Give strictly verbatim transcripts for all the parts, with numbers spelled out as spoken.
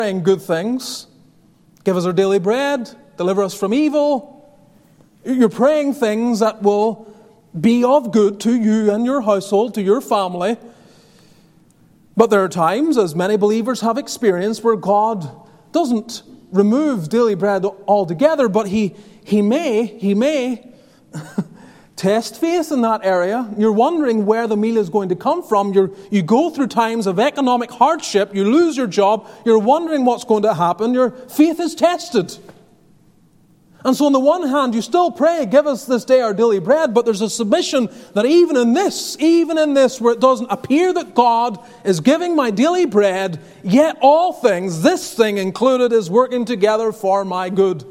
praying good things. Give us our daily bread. Deliver us from evil. You're praying things that will be of good to you and your household, to your family. But there are times, as many believers have experienced, where God doesn't remove daily bread altogether, but He He may, He may test faith in that area. You're wondering where the meal is going to come from. You're, you go through times of economic hardship. You lose your job. You're wondering what's going to happen. Your faith is tested. And so on the one hand, you still pray, give us this day our daily bread, but there's a submission that even in this, even in this, where it doesn't appear that God is giving my daily bread, yet all things, this thing included, is working together for my good.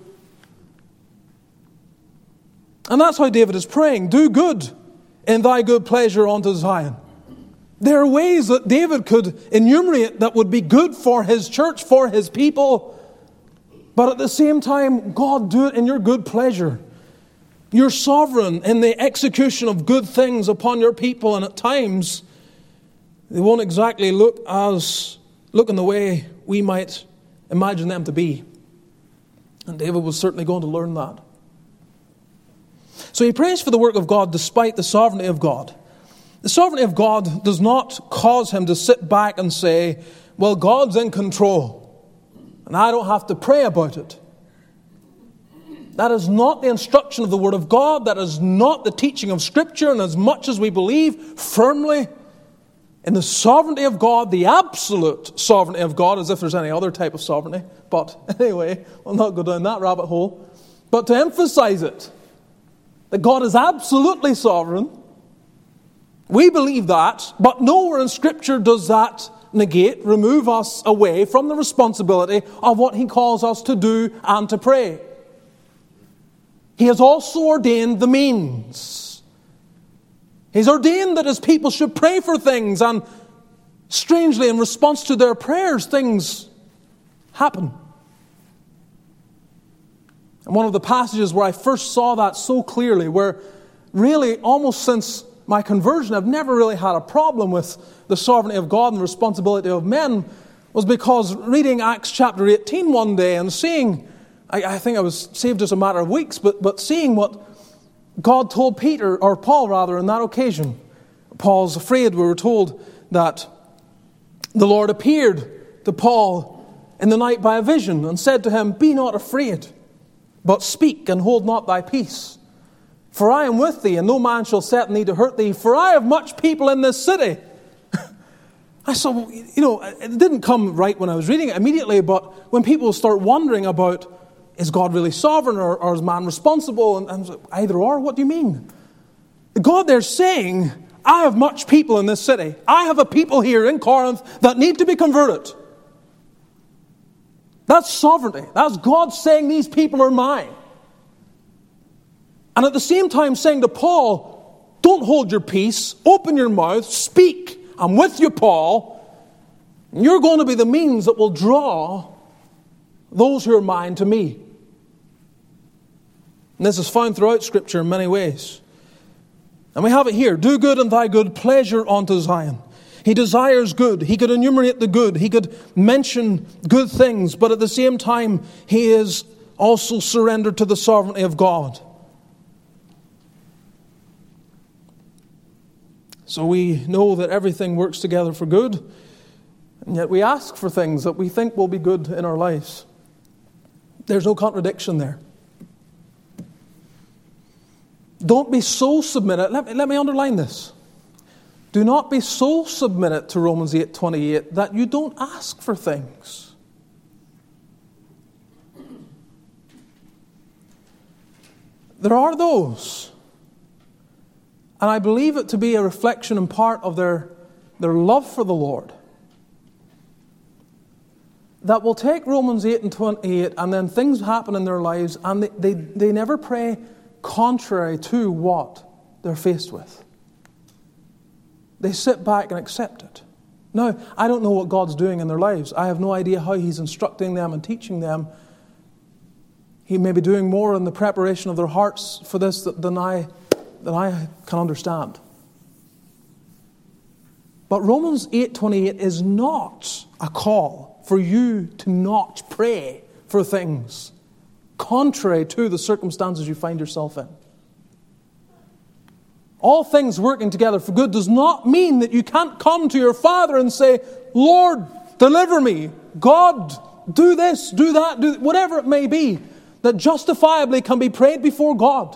And that's how David is praying. Do good in thy good pleasure unto Zion. There are ways that David could enumerate that would be good for his church, for his people. But at the same time, God, do it in your good pleasure. You're sovereign in the execution of good things upon your people. And at times, they won't exactly look as look in the way we might imagine them to be. And David was certainly going to learn that. So he prays for the work of God despite the sovereignty of God. The sovereignty of God does not cause him to sit back and say, well, God's in control, and I don't have to pray about it. That is not the instruction of the Word of God. That is not the teaching of Scripture. And as much as we believe firmly in the sovereignty of God, the absolute sovereignty of God, as if there's any other type of sovereignty. But anyway, we'll not go down that rabbit hole. But to emphasize it, that God is absolutely sovereign, we believe that, but nowhere in Scripture does that negate, remove us away from the responsibility of what He calls us to do and to pray. He has also ordained the means. He's ordained that His people should pray for things, and strangely, in response to their prayers, things happen. And one of the passages where I first saw that so clearly, where really almost since my conversion I've never really had a problem with the sovereignty of God and the responsibility of men, was because reading Acts chapter eighteen one day and seeing, I, I think I was saved just a matter of weeks, but, but seeing what God told Peter, or Paul rather, on that occasion. Paul's afraid, we were told, that the Lord appeared to Paul in the night by a vision and said to him, be not afraid, but speak and hold not thy peace. For I am with thee, and no man shall set thee to hurt thee, for I have much people in this city. I saw, you know, it didn't come right when I was reading it immediately, but when people start wondering about, is God really sovereign, or, or is man responsible? And, and either or, what do you mean? God there's saying, I have much people in this city. I have a people here in Corinth that need to be converted. That's sovereignty. That's God saying these people are mine. And at the same time saying to Paul, don't hold your peace, open your mouth, speak. I'm with you, Paul. You're going to be the means that will draw those who are mine to me. And this is found throughout Scripture in many ways. And we have it here. Do good in thy good pleasure unto Zion. He desires good. He could enumerate the good. He could mention good things. But at the same time, he is also surrendered to the sovereignty of God. So we know that everything works together for good, and yet we ask for things that we think will be good in our lives. There's no contradiction there. Don't be so submitted. Let me, let me underline this. Do not be so submitted to Romans eight twenty-eight that you don't ask for things. There are those, and I believe it to be a reflection in part of their, their love for the Lord, that will take Romans eight and twenty-eight, and then things happen in their lives, and they, they, they never pray contrary to what they're faced with. They sit back and accept it. Now, I don't know what God's doing in their lives. I have no idea how He's instructing them and teaching them. He may be doing more in the preparation of their hearts for this than I, than I can understand. But Romans eight twenty-eight is not a call for you to not pray for things contrary to the circumstances you find yourself in. All things working together for good does not mean that you can't come to your Father and say, Lord, deliver me. God, do this, do that, do whatever it may be that justifiably can be prayed before God.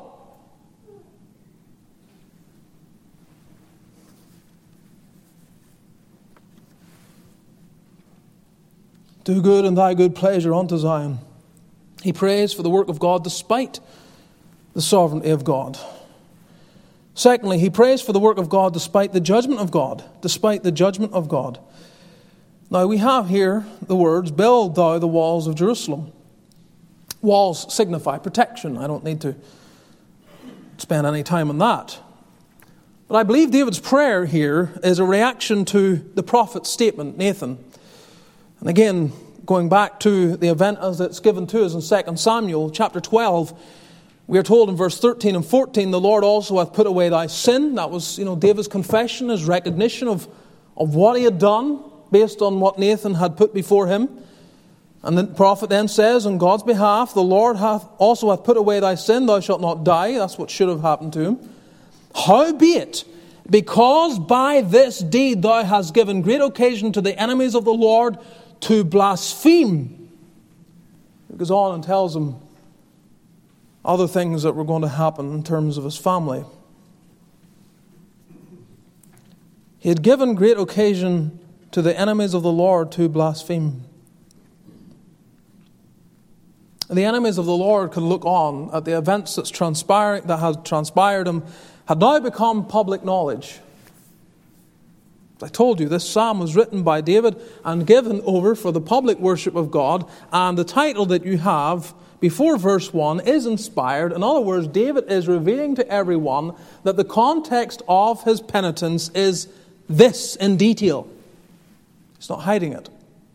Do good in thy good pleasure unto Zion. He prays for the work of God despite the sovereignty of God. Secondly, he prays for the work of God despite the judgment of God. Despite the judgment of God. Now we have here the words, build thou the walls of Jerusalem. Walls signify protection. I don't need to spend any time on that. But I believe David's prayer here is a reaction to the prophet's statement, Nathan. And again, going back to the event as it's given to us in Second Samuel chapter twelve, we are told in verse thirteen and fourteen, the Lord also hath put away thy sin. That was, you know, David's confession, his recognition of, of what he had done based on what Nathan had put before him. And the prophet then says, on God's behalf, the Lord hath also hath put away thy sin, thou shalt not die. That's what should have happened to him. Howbeit, because by this deed thou hast given great occasion to the enemies of the Lord to blaspheme. He goes on and tells him other things that were going to happen in terms of his family. He had given great occasion to the enemies of the Lord to blaspheme. The enemies of the Lord could look on at the events that's transpiring, that had transpired and had now become public knowledge. As I told you, this psalm was written by David and given over for the public worship of God, and the title that you have before verse one is inspired. In other words, David is revealing to everyone that the context of his penitence is this in detail. He's not hiding it.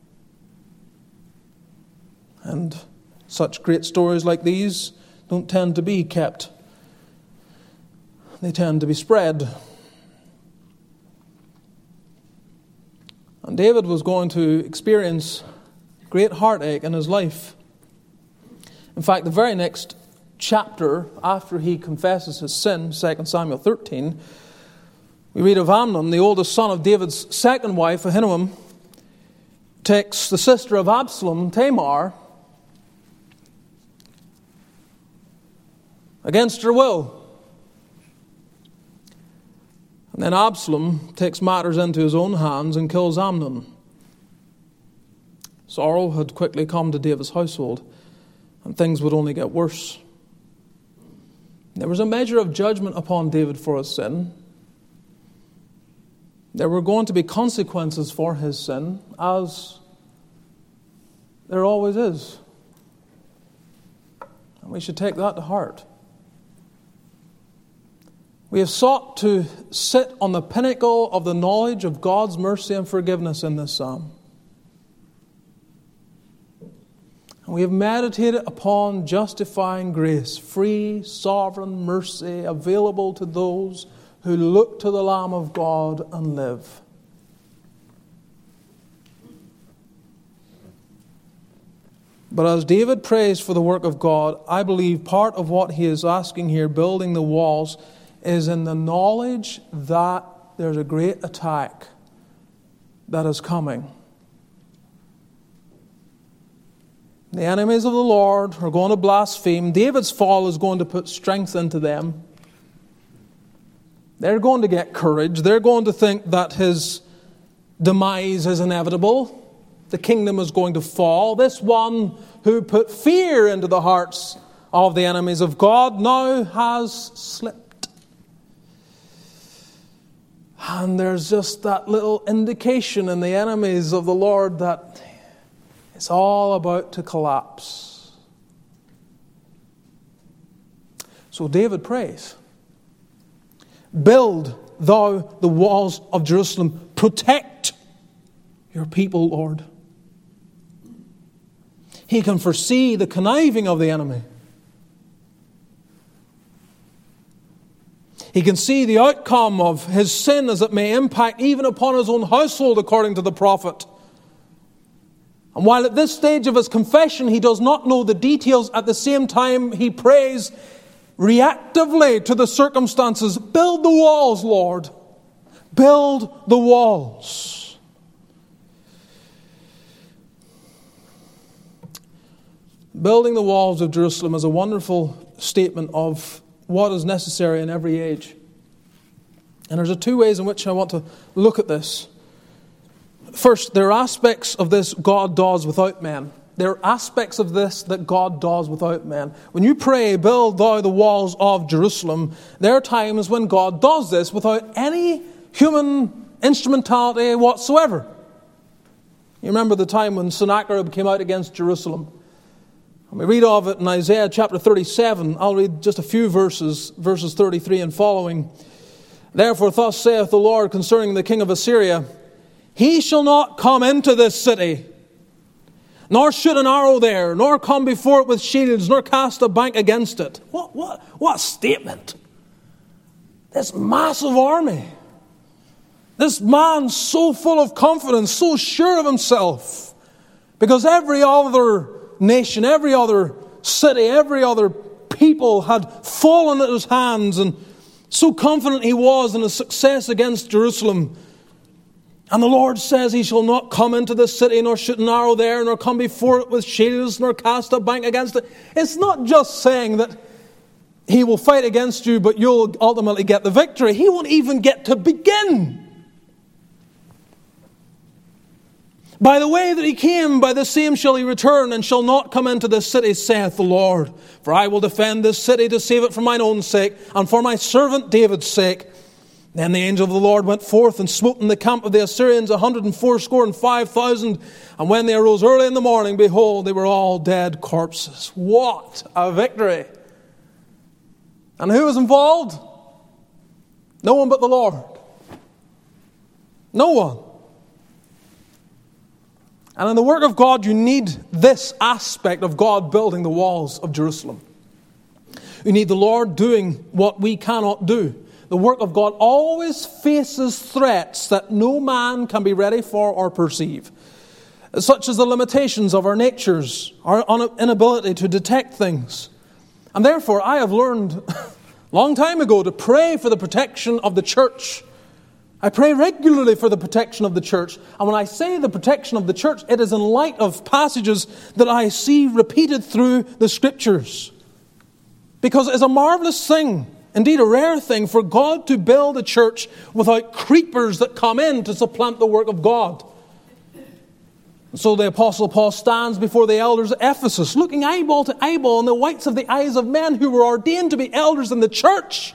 And such great stories like these don't tend to be kept. They tend to be spread. And David was going to experience great heartache in his life. In fact, the very next chapter after he confesses his sin, Second Samuel thirteen, we read of Amnon, the oldest son of David's second wife, Ahinoam, takes the sister of Absalom, Tamar, against her will. And then Absalom takes matters into his own hands and kills Amnon. Sorrow had quickly come to David's household, and things would only get worse. There was a measure of judgment upon David for his sin. There were going to be consequences for his sin, as there always is. And we should take that to heart. We have sought to sit on the pinnacle of the knowledge of God's mercy and forgiveness in this psalm. And we have meditated upon justifying grace, free, sovereign mercy available to those who look to the Lamb of God and live. But as David prays for the work of God, I believe part of what he is asking here, building the walls, is in the knowledge that there's a great attack that is coming. The enemies of the Lord are going to blaspheme. David's fall is going to put strength into them. They're going to get courage. They're going to think that his demise is inevitable. The kingdom is going to fall. This one who put fear into the hearts of the enemies of God now has slipped. And there's just that little indication in the enemies of the Lord that it's all about to collapse. So David prays, build thou the walls of Jerusalem. Protect your people, Lord. He can foresee the conniving of the enemy. He can see the outcome of his sin as it may impact even upon his own household, according to the prophet. And while at this stage of his confession he does not know the details, at the same time he prays reactively to the circumstances. Build the walls, Lord. Build the walls. Building the walls of Jerusalem is a wonderful statement of what is necessary in every age. And there's two ways in which I want to look at this. First, there are aspects of this God does without men. There are aspects of this that God does without men. When you pray, build thou the walls of Jerusalem, there are times when God does this without any human instrumentality whatsoever. You remember the time when Sennacherib came out against Jerusalem. And we read of it in Isaiah chapter thirty-seven. I'll read just a few verses, verses thirty-three and following. Therefore thus saith the Lord concerning the king of Assyria, he shall not come into this city, nor shoot an arrow there, nor come before it with shields, nor cast a bank against it. What, what, what a statement. This massive army. This man so full of confidence, so sure of himself. Because every other nation, every other city, every other people had fallen at his hands, and so confident he was in his success against Jerusalem. And the Lord says he shall not come into the city, nor shoot an arrow there, nor come before it with shields, nor cast a bank against it. It's not just saying that he will fight against you, but you'll ultimately get the victory. He won't even get to begin. By the way that he came, by the same shall he return, and shall not come into this city, saith the Lord. For I will defend this city to save it for mine own sake, and for my servant David's sake. Then the angel of the Lord went forth and smote in the camp of the Assyrians a hundred and fourscore and five thousand. And when they arose early in the morning, behold, they were all dead corpses. What a victory! And who was involved? No one but the Lord. No one. And in the work of God, you need this aspect of God building the walls of Jerusalem. You need the Lord doing what we cannot do. The work of God always faces threats that no man can be ready for or perceive, such as the limitations of our natures, our inability to detect things. And therefore, I have learned a long time ago to pray for the protection of the church. I pray regularly for the protection of the church. And when I say the protection of the church, it is in light of passages that I see repeated through the Scriptures. Because it is a marvelous thing, indeed a rare thing, for God to build a church without creepers that come in to supplant the work of God. And so the Apostle Paul stands before the elders of Ephesus, looking eyeball to eyeball in the whites of the eyes of men who were ordained to be elders in the church.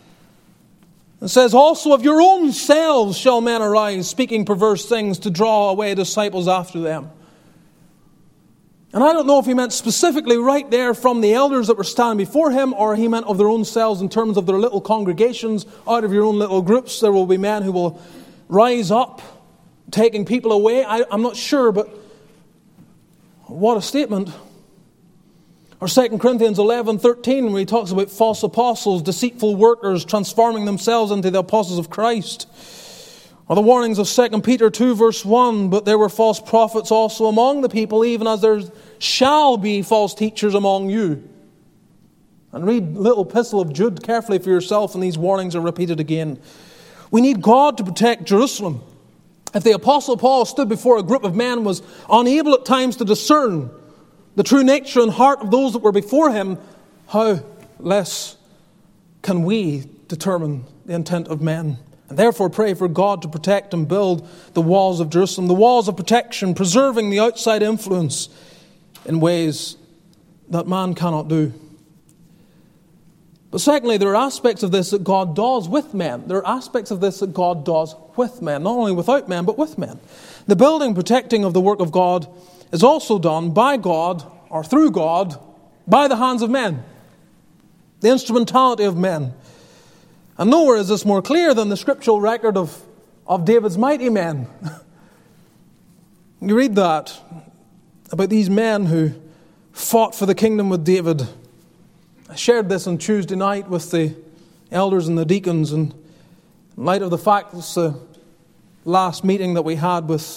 It says, also of your own selves shall men arise, speaking perverse things to draw away disciples after them. And I don't know if he meant specifically right there from the elders that were standing before him, or he meant of their own selves in terms of their little congregations. Out of your own little groups, there will be men who will rise up, taking people away. I, I'm not sure, but what a statement. Or Second Corinthians eleven thirteen, where he talks about false apostles, deceitful workers, transforming themselves into the apostles of Christ. Or the warnings of Second Peter two verse one, but there were false prophets also among the people, even as there shall be false teachers among you. And read the little epistle of Jude carefully for yourself, and these warnings are repeated again. We need God to protect Jerusalem. If the Apostle Paul stood before a group of men, was unable at times to discern the true nature and heart of those that were before him, how less can we determine the intent of men? And therefore pray for God to protect and build the walls of Jerusalem, the walls of protection, preserving the outside influence in ways that man cannot do. But secondly, there are aspects of this that God does with men. There are aspects of this that God does with men, not only without men, but with men. The building, protecting of the work of God is also done by God, or through God, by the hands of men. The instrumentality of men. And nowhere is this more clear than the scriptural record of, of David's mighty men. You read that about these men who fought for the kingdom with David. I shared this on Tuesday night with the elders and the deacons, and in light of the fact it's the last meeting that we had with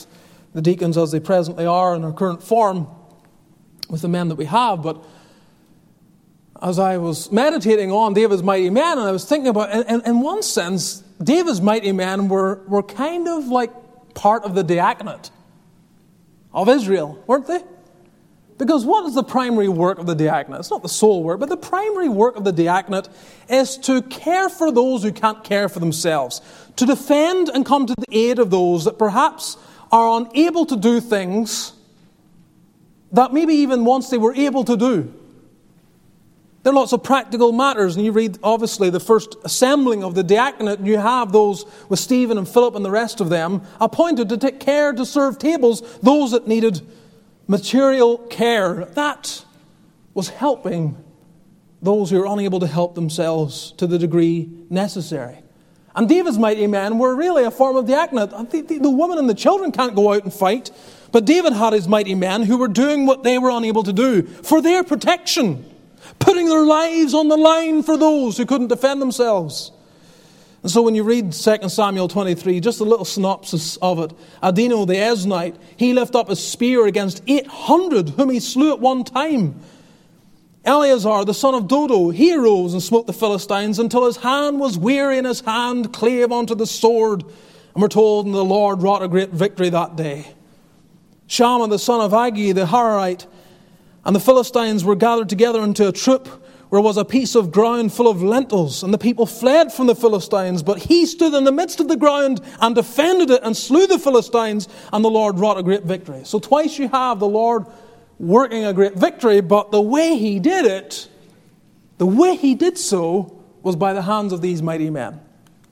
the deacons as they presently are in their current form with the men that we have. But as I was meditating on David's mighty men, and I was thinking about, in, in one sense, David's mighty men were, were kind of like part of the diaconate of Israel, weren't they? Because what is the primary work of the diaconate? It's not the sole work, but the primary work of the diaconate is to care for those who can't care for themselves, to defend and come to the aid of those that perhaps are unable to do things that maybe even once they were able to do. There are lots of practical matters, and you read, obviously, the first assembling of the diaconate, and you have those with Stephen and Philip and the rest of them appointed to take care to serve tables, those that needed material care. That was helping those who were unable to help themselves to the degree necessary. And David's mighty men were really a form of diaconate. The, the, the women and the children can't go out and fight, but David had his mighty men who were doing what they were unable to do for their protection, putting their lives on the line for those who couldn't defend themselves. And so when you read Second Samuel twenty-three, just a little synopsis of it. Adino the Eznite, he lifted up a spear against eight hundred whom he slew at one time. Eleazar, the son of Dodo, he arose and smote the Philistines until his hand was weary and his hand clave unto the sword. And we're told, and the Lord wrought a great victory that day. Shammah, the son of Agi, the Hararite, and the Philistines were gathered together into a troop where was a piece of ground full of lentils, and the people fled from the Philistines. But he stood in the midst of the ground and defended it and slew the Philistines, and the Lord wrought a great victory. So twice you have the Lord working a great victory, but the way he did it, the way he did so, was by the hands of these mighty men.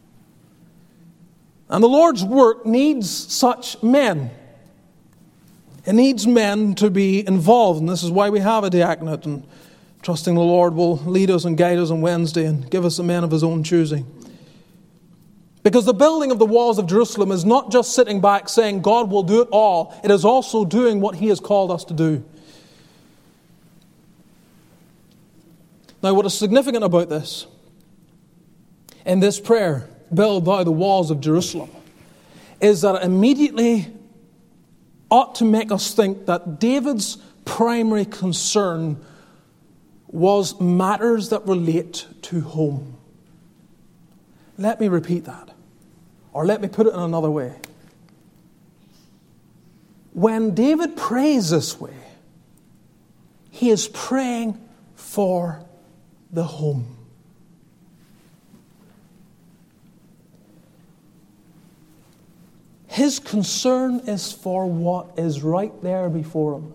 And the Lord's work needs such men. It needs men to be involved, and this is why we have a diaconate, and trusting the Lord will lead us and guide us on Wednesday and give us the men of his own choosing. Because the building of the walls of Jerusalem is not just sitting back saying God will do it all. It is also doing what he has called us to do. Now, what is significant about this, in this prayer, build thou the walls of Jerusalem, is that it immediately ought to make us think that David's primary concern was matters that relate to home. Let me repeat that. Or let me put it in another way. When David prays this way, he is praying for the home. His concern is for what is right there before him.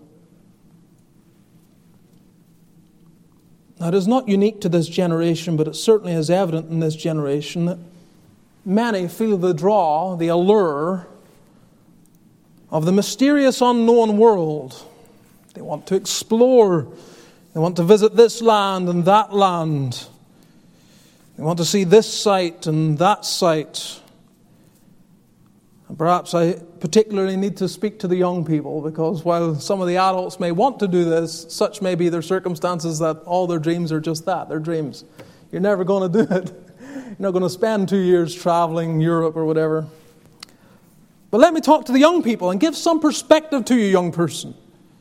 Now, it is not unique to this generation, but it certainly is evident in this generation that many feel the draw, the allure of the mysterious unknown world. They want to explore. They want to visit this land and that land. They want to see this site and that site. And perhaps I particularly need to speak to the young people, because while some of the adults may want to do this, such may be their circumstances that all their dreams are just that, they're dreams. You're never going to do it. You're not going to spend two years traveling Europe or whatever. But let me talk to the young people and give some perspective to you, young person.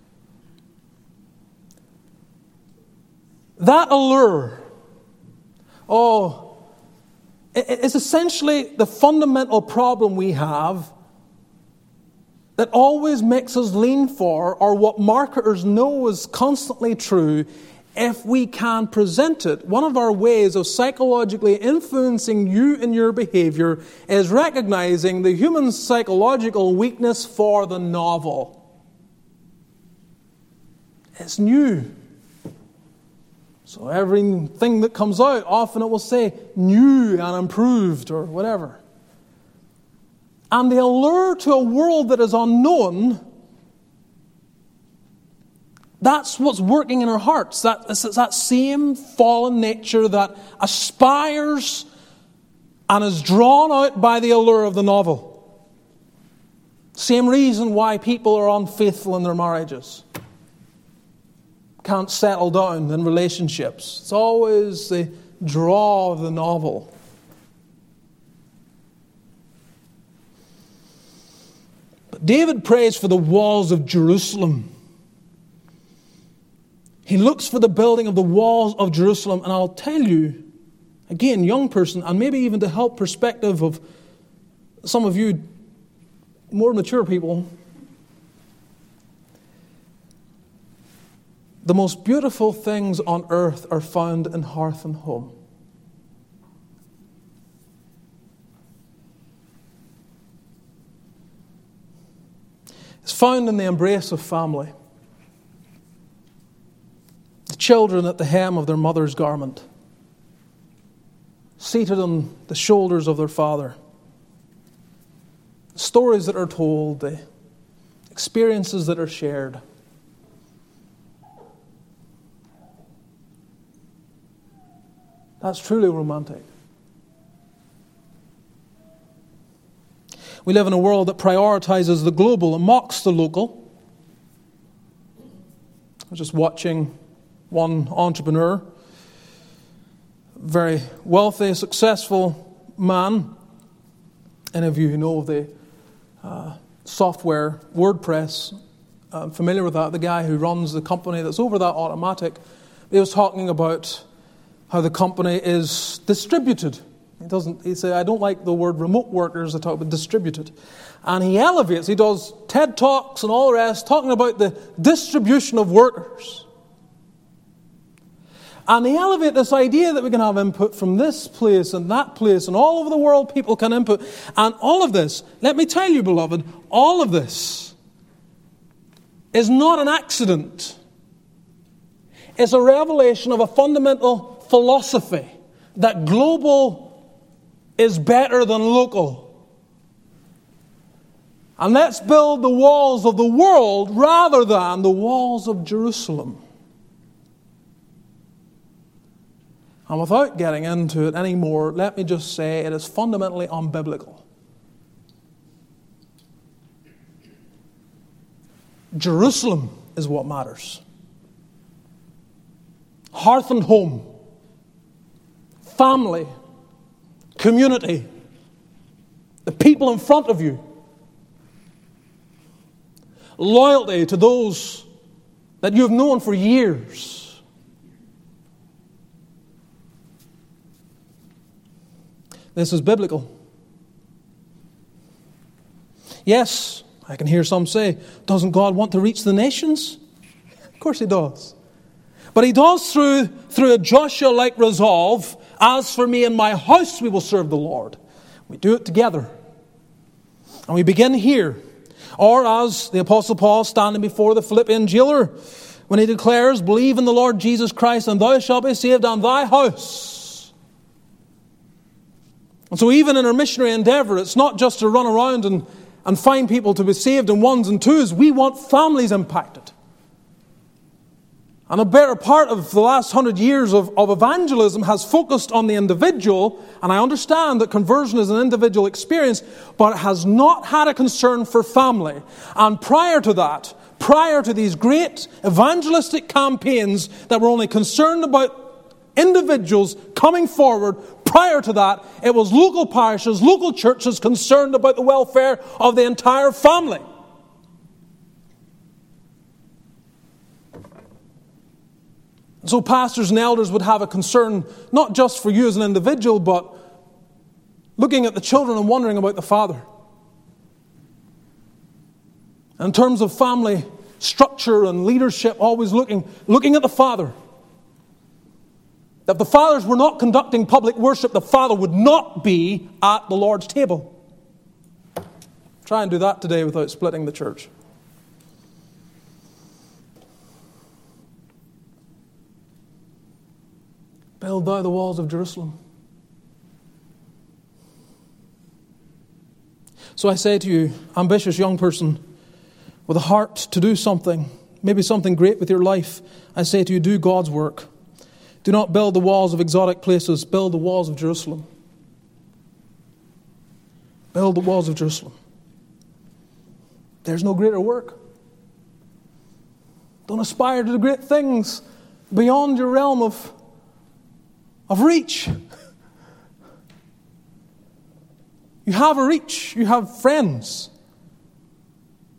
That allure, oh, it's essentially the fundamental problem we have that always makes us lean for, or what marketers know is constantly true, if we can present it. One of our ways of psychologically influencing you and your behavior is recognizing the human psychological weakness for the novel. It's new. So everything that comes out, often it will say new and improved or whatever. And the allure to a world that is unknown, that's what's working in our hearts. That, it's that same fallen nature that aspires and is drawn out by the allure of the novel. Same reason why people are unfaithful in their marriages. Can't settle down in relationships. It's always the draw of the novel. But David prays for the walls of Jerusalem. He looks for the building of the walls of Jerusalem. And I'll tell you, again, young person, and maybe even to help perspective of some of you more mature people, the most beautiful things on earth are found in hearth and home. It's found in the embrace of family. The children at the hem of their mother's garment, seated on the shoulders of their father. The stories that are told, the experiences that are shared. That's truly romantic. We live in a world that prioritizes the global and mocks the local. I was just watching one entrepreneur, very wealthy, successful man. Any of you who know of the uh, software WordPress, I'm familiar with that. The guy who runs the company that's over that Automattic, he was talking about how the company is distributed. He doesn't. He said, I don't like the word remote workers. I talk about distributed. And he elevates, he does TED Talks and all the rest, talking about the distribution of workers. And they elevate this idea that we can have input from this place and that place, and all over the world people can input. And all of this, let me tell you, beloved, all of this is not an accident. It's a revelation of a fundamental philosophy that global is better than local. And let's build the walls of the world rather than the walls of Jerusalem. And without getting into it anymore, let me just say it is fundamentally unbiblical. Jerusalem is what matters. Hearth and home, family, community, the people in front of you, loyalty to those that you have known for years. This is biblical. Yes, I can hear some say, doesn't God want to reach the nations? Of course He does. But He does through, through a Joshua-like resolve, as for me and my house we will serve the Lord. We do it together. And we begin here. Or as the Apostle Paul standing before the Philippian jailer, when he declares, believe in the Lord Jesus Christ and thou shalt be saved and thy house. And so even in our missionary endeavor, it's not just to run around and, and find people to be saved in ones and twos. We want families impacted. And a better part of the last hundred years of, of evangelism has focused on the individual. And I understand that conversion is an individual experience, but it has not had a concern for family. And prior to that, prior to these great evangelistic campaigns that were only concerned about individuals coming forward, prior to that, it was local parishes, local churches concerned about the welfare of the entire family. So pastors and elders would have a concern, not just for you as an individual, but looking at the children and wondering about the father. And in terms of family structure and leadership, always looking, looking at the father. If the fathers were not conducting public worship, the father would not be at the Lord's table. Try and do that today without splitting the church. Build thou the walls of Jerusalem. So I say to you, ambitious young person, with a heart to do something, maybe something great with your life, I say to you, do God's work. Do not build the walls of exotic places. Build the walls of Jerusalem. Build the walls of Jerusalem. There's no greater work. Don't aspire to the great things beyond your realm of, of reach. You have a reach. You have friends.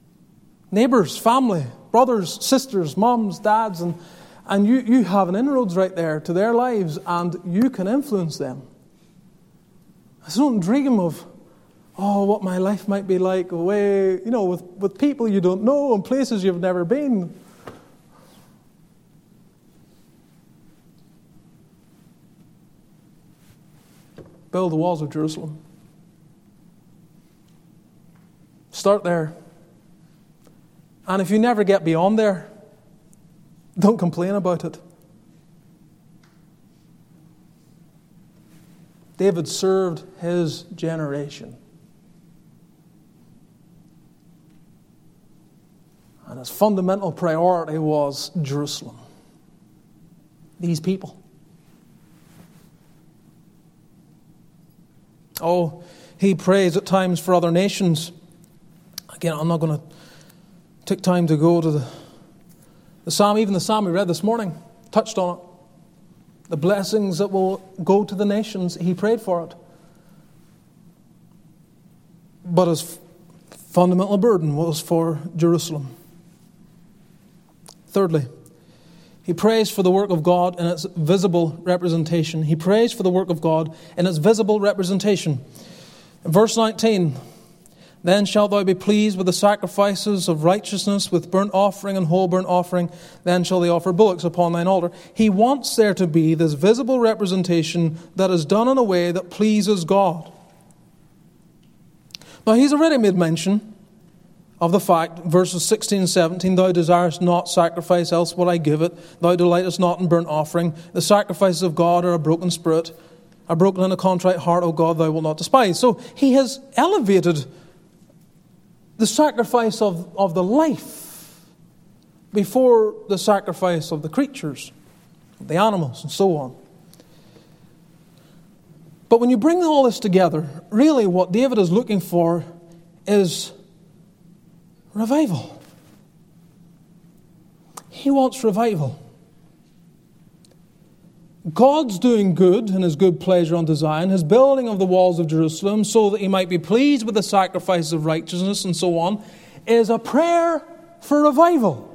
neighbours, family, brothers, sisters, mums, dads, and, and you, you have an inroads right there to their lives, and you can influence them. So don't dream of, oh, what my life might be like away, you know, with, with people you don't know and places you've never been. Build the walls of Jerusalem. Start there. And if you never get beyond there, don't complain about it. David served his generation. And his fundamental priority was Jerusalem. These people. Oh, he prays at times for other nations. Again, I'm not going to take time to go to the, the psalm. Even the psalm we read this morning touched on it. The blessings that will go to the nations, he prayed for it. But his fundamental burden was for Jerusalem. Thirdly, he prays for the work of God in its visible representation. He prays for the work of God in its visible representation. In verse nineteen, then shalt thou be pleased with the sacrifices of righteousness, with burnt offering and whole burnt offering. Then shall they offer bullocks upon thine altar. He wants there to be this visible representation that is done in a way that pleases God. Now he's already made mention of the fact, verses sixteen and seventeen, thou desirest not sacrifice, else would I give it. Thou delightest not in burnt offering. The sacrifices of God are a broken spirit, a broken and a contrite heart, O God, thou wilt not despise. So he has elevated the sacrifice of, of the life before the sacrifice of the creatures, the animals, and so on. But when you bring all this together, really what David is looking for is revival. He wants revival. God's doing good in his good pleasure unto Zion, his building of the walls of Jerusalem, so that he might be pleased with the sacrifices of righteousness and so on, is a prayer for revival.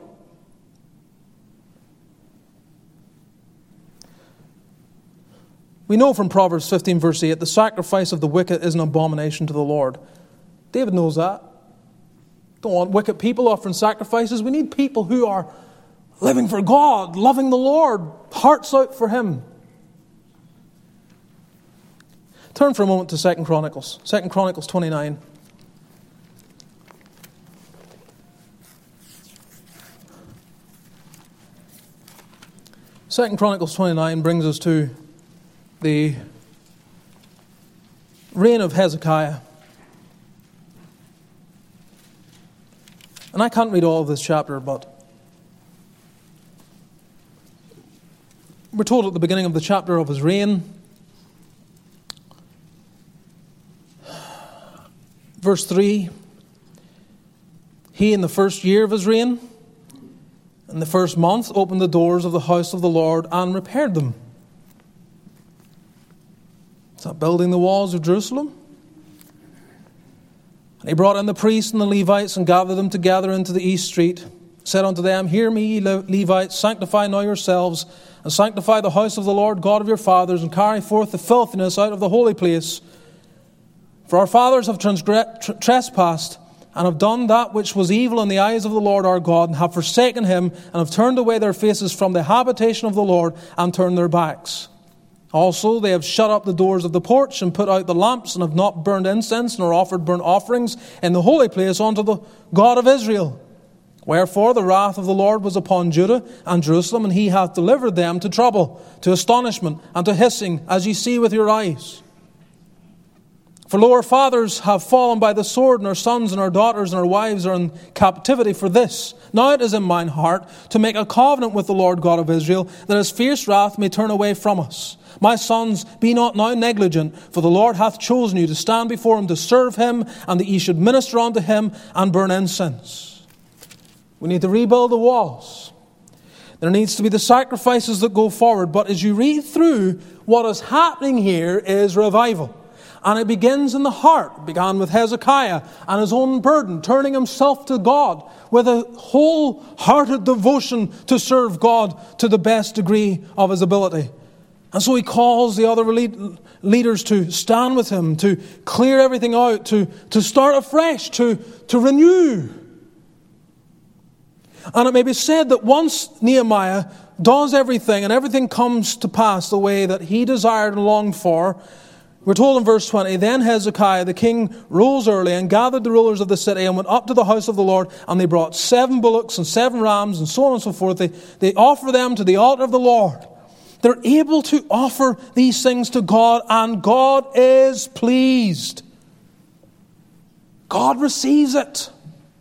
We know from Proverbs fifteen verse eight, the sacrifice of the wicked is an abomination to the Lord. David knows that. Don't want wicked people offering sacrifices. We need people who are living for God, loving the Lord, hearts out for him. Turn for a moment to Second Chronicles. Second Chronicles twenty-nine. Second Chronicles twenty-nine brings us to the reign of Hezekiah. And I can't read all of this chapter, but we're told at the beginning of the chapter of his reign, verse three, he in the first year of his reign, in the first month, opened the doors of the house of the Lord and repaired them. Is that building the walls of Jerusalem? And he brought in the priests and the Levites and gathered them together into the east street, said unto them, hear me, ye Levites, sanctify now yourselves, and sanctify the house of the Lord God of your fathers, and carry forth the filthiness out of the holy place. For our fathers have transgressed, trespassed, and have done that which was evil in the eyes of the Lord our God, and have forsaken him, and have turned away their faces from the habitation of the Lord, and turned their backs. Also, they have shut up the doors of the porch, and put out the lamps, and have not burned incense, nor offered burnt offerings in the holy place unto the God of Israel. Wherefore the wrath of the Lord was upon Judah and Jerusalem, and he hath delivered them to trouble, to astonishment, and to hissing, as ye see with your eyes. For lo, our fathers have fallen by the sword, and our sons and our daughters and our wives are in captivity for this. Now it is in mine heart to make a covenant with the Lord God of Israel, that his fierce wrath may turn away from us. My sons, be not now negligent, for the Lord hath chosen you to stand before him to serve him, and that ye should minister unto him and burn incense. We need to rebuild the walls. There needs to be the sacrifices that go forward. But as you read through, what is happening here is revival. And it begins in the heart. It began with Hezekiah and his own burden, turning himself to God with a wholehearted devotion to serve God to the best degree of his ability. And so he calls the other lead, leaders to stand with him, to clear everything out, to, to start afresh, to, to renew. And it may be said that once Nehemiah does everything and everything comes to pass the way that he desired and longed for, we're told in verse twenty, then Hezekiah the king rose early and gathered the rulers of the city and went up to the house of the Lord, and they brought seven bullocks and seven rams and so on and so forth. They, they offer them to the altar of the Lord. They're able to offer these things to God, and God is pleased. God receives it.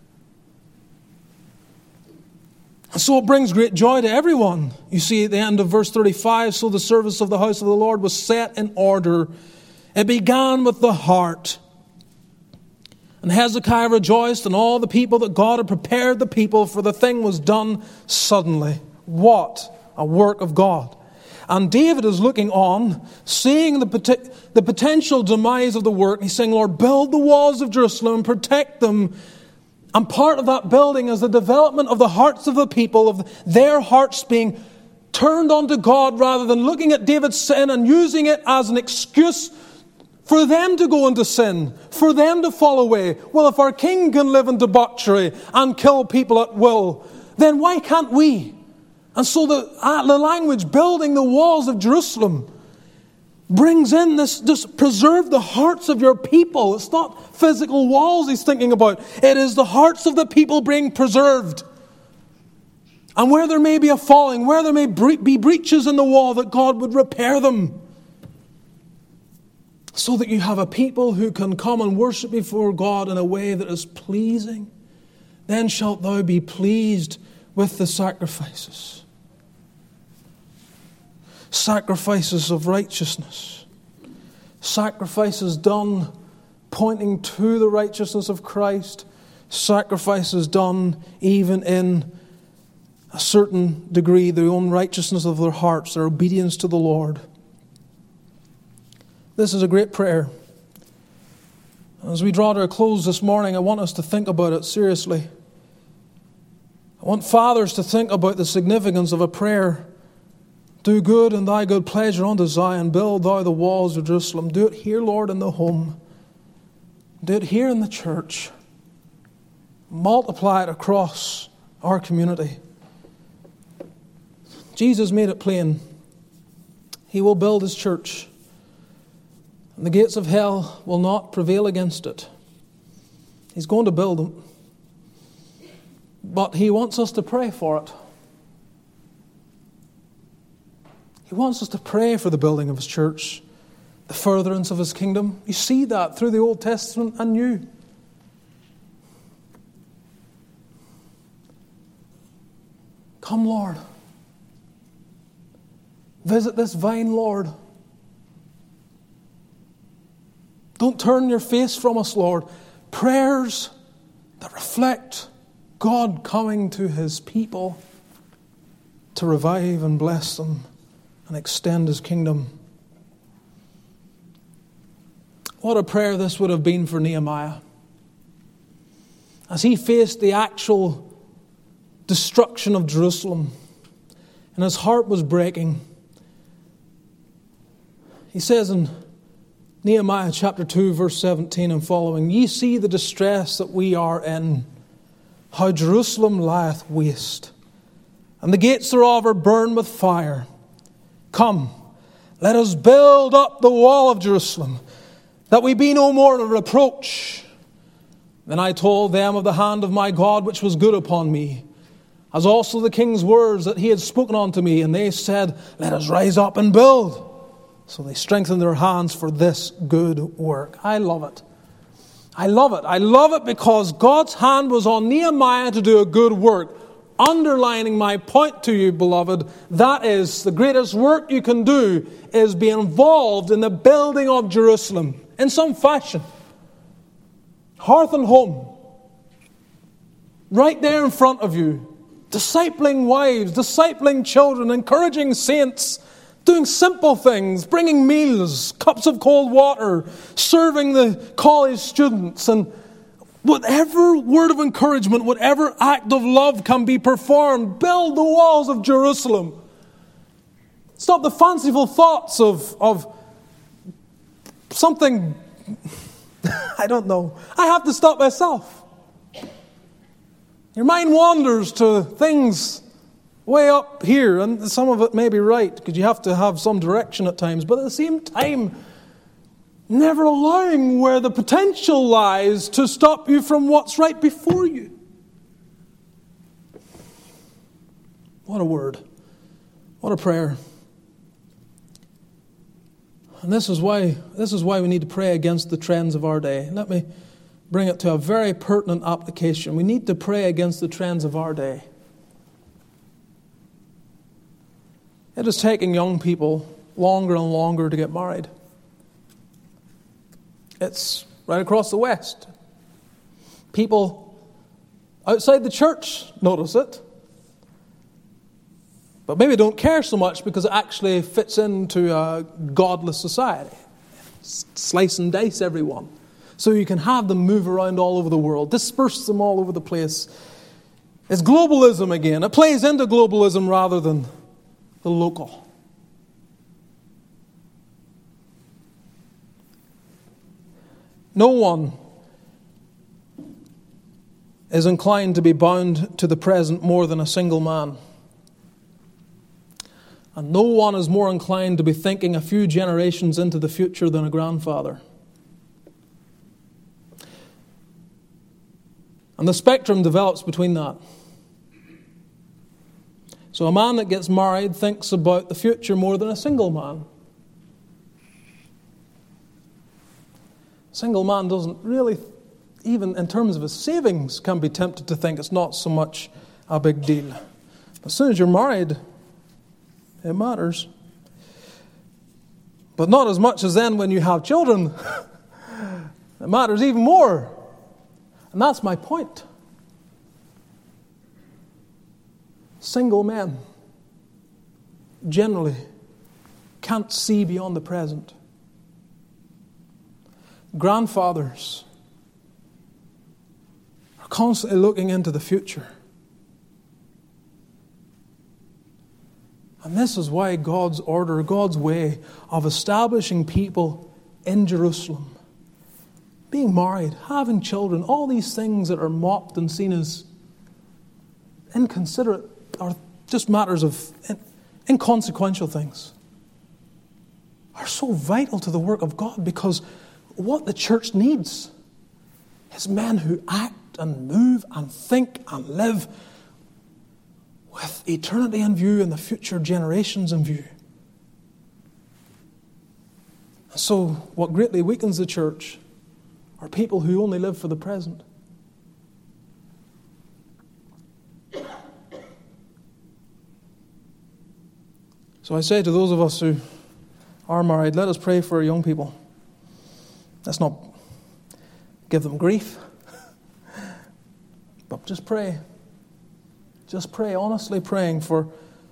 And so it brings great joy to everyone. You see at the end of verse thirty-five, so the service of the house of the Lord was set in order. It began with the heart. And Hezekiah rejoiced, and all the people that God had prepared the people, for the thing was done suddenly. What a work of God. And David is looking on, seeing the, pot- the potential demise of the work. He's saying, Lord, build the walls of Jerusalem, protect them. And part of that building is the development of the hearts of the people, of their hearts being turned unto God rather than looking at David's sin and using it as an excuse for them to go into sin, for them to fall away. Well, if our king can live in debauchery and kill people at will, then why can't we? And so the, uh, the language, building the walls of Jerusalem, brings in this, just preserve the hearts of your people. It's not physical walls he's thinking about. It is the hearts of the people being preserved. And where there may be a falling, where there may be breaches in the wall, that God would repair them. So that you have a people who can come and worship before God in a way that is pleasing. Then shalt thou be pleased with the sacrifices. Sacrifices of righteousness. Sacrifices done pointing to the righteousness of Christ. Sacrifices done even in a certain degree, their own righteousness of their hearts, their obedience to the Lord. This is a great prayer. As we draw to a close this morning, I want us to think about it seriously. I want fathers to think about the significance of a prayer. Do good in thy good pleasure unto Zion. Build thou the walls of Jerusalem. Do it here, Lord, in the home. Do it here in the church. Multiply it across our community. Jesus made it plain. He will build his church, and the gates of hell will not prevail against it. He's going to build them. But he wants us to pray for it. He wants us to pray for the building of his church, the furtherance of his kingdom. You see that through the Old Testament and New. Come, Lord. Visit this vine, Lord. Don't turn your face from us, Lord. Prayers that reflect God coming to his people to revive and bless them and extend his kingdom. What a prayer this would have been for Nehemiah. As he faced the actual destruction of Jerusalem and his heart was breaking. He says in Nehemiah chapter two, verse seventeen and following, ye see the distress that we are in, how Jerusalem lieth waste, and the gates thereof are burned with fire. Come, let us build up the wall of Jerusalem, that we be no more a reproach. Then I told them of the hand of my God which was good upon me, as also the king's words that he had spoken unto me. And they said, let us rise up and build. So they strengthened their hands for this good work. I love it. I love it. I love it because God's hand was on Nehemiah to do a good work. Underlining my point to you, beloved, that is the greatest work you can do is be involved in the building of Jerusalem in some fashion. Hearth and home. Right there in front of you. Discipling wives, discipling children, encouraging saints doing simple things, bringing meals, cups of cold water, serving the college students, and whatever word of encouragement, whatever act of love can be performed, build the walls of Jerusalem. Stop the fanciful thoughts of, of something, I don't know. I have to stop myself. Your mind wanders to things way up here, and some of it may be right, because you have to have some direction at times, but at the same time, never allowing where the potential lies to stop you from what's right before you. What a word. What a prayer. And this is why this is why we need to pray against the trends of our day. Let me bring it to a very pertinent application. We need to pray against the trends of our day. It is taking young people longer and longer to get married. It's right across the West. People outside the church notice it, but maybe don't care so much because it actually fits into a godless society. Slice and dice everyone, so you can have them move around all over the world, disperse them all over the place. It's globalism again. It plays into globalism rather than the local. No one is inclined to be bound to the present more than a single man. And no one is more inclined to be thinking a few generations into the future than a grandfather. And the spectrum develops between that. So a man that gets married thinks about the future more than a single man. A single man doesn't really, even in terms of his savings, can be tempted to think it's not so much a big deal. But as soon as you're married, it matters. But not as much as then when you have children. It matters even more. And that's my point. Single men generally can't see beyond the present. Grandfathers are constantly looking into the future. And this is why God's order, God's way of establishing people in Jerusalem, being married, having children, all these things that are mocked and seen as inconsiderate or just matters of inconsequential things, are so vital to the work of God, because what the church needs is men who act and move and think and live with eternity in view and the future generations in view. So what greatly weakens the church are people who only live for the present. So I say to those of us who are married, let us pray for our young people. Let's not give them grief, but just pray. Just pray, honestly praying for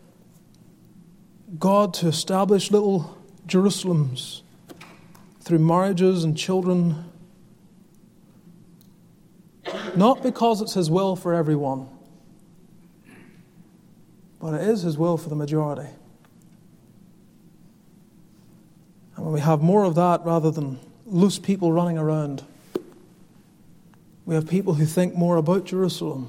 God to establish little Jerusalems through marriages and children. Not because it's His will for everyone, but it is His will for the majority. And when we have more of that rather than loose people running around, we have people who think more about Jerusalem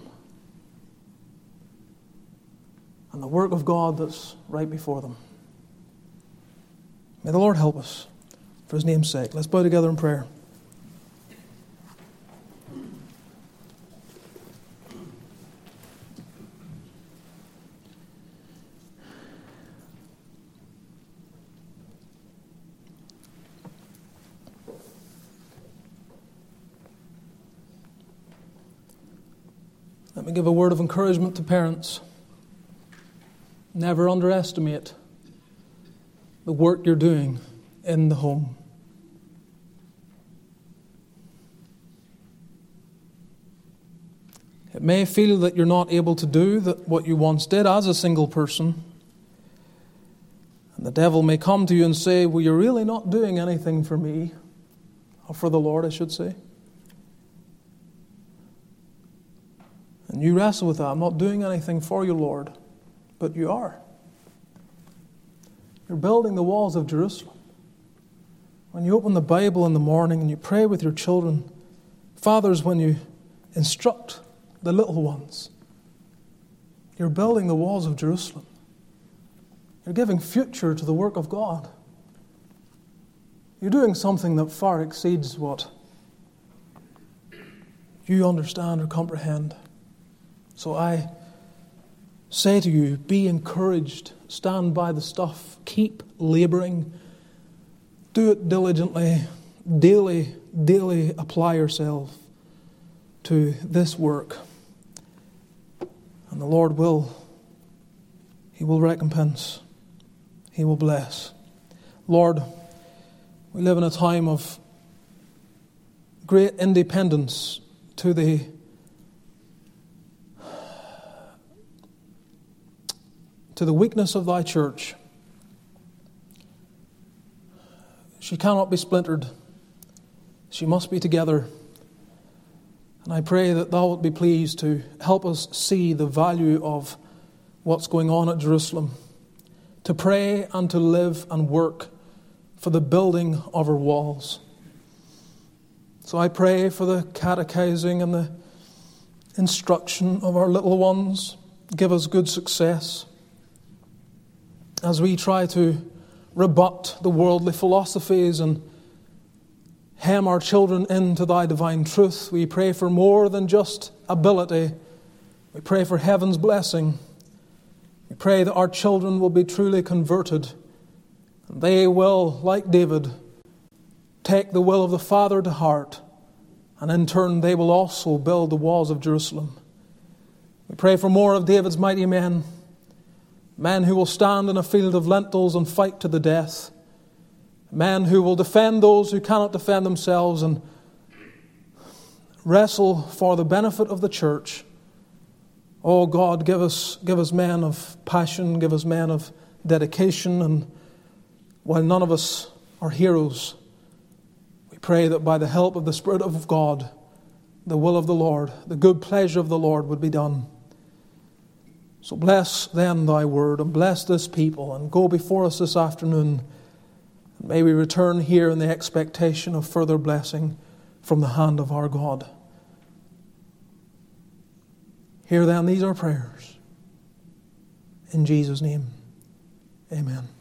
and the work of God that's right before them. May the Lord help us for His name's sake. Let's bow together in prayer. Let me give a word of encouragement to parents. Never underestimate the work you're doing in the home. It may feel that you're not able to do that what you once did as a single person. And the devil may come to you and say, well, you're really not doing anything for me, or for the Lord, I should say. And you wrestle with that. I'm not doing anything for you, Lord. But you are. You're building the walls of Jerusalem. When you open the Bible in the morning and you pray with your children, fathers, when you instruct the little ones, you're building the walls of Jerusalem. You're giving future to the work of God. You're doing something that far exceeds what you understand or comprehend. So I say to you, be encouraged. Stand by the stuff. Keep laboring. Do it diligently. Daily, daily apply yourself to this work. And the Lord will, He will recompense. He will bless. Lord, we live in a time of great independence to the to the weakness of thy church. She cannot be splintered. She must be together. And I pray that thou wilt be pleased to help us see the value of what's going on at Jerusalem, to pray and to live and work for the building of her walls. So I pray for the catechizing and the instruction of our little ones. Give us good success as we try to rebut the worldly philosophies and hem our children into thy divine truth. We pray for more than just ability. We pray for heaven's blessing. We pray that our children will be truly converted. And they will, like David, take the will of the Father to heart. And in turn, they will also build the walls of Jerusalem. We pray for more of David's mighty men. Men who will stand in a field of lentils and fight to the death. Men who will defend those who cannot defend themselves and wrestle for the benefit of the church. Oh God, give us, give us men of passion, give us men of dedication. And while none of us are heroes, we pray that by the help of the Spirit of God, the will of the Lord, the good pleasure of the Lord would be done. So bless then thy word and bless this people and go before us this afternoon. And may we return here in the expectation of further blessing from the hand of our God. Hear then these our prayers. In Jesus' name, amen.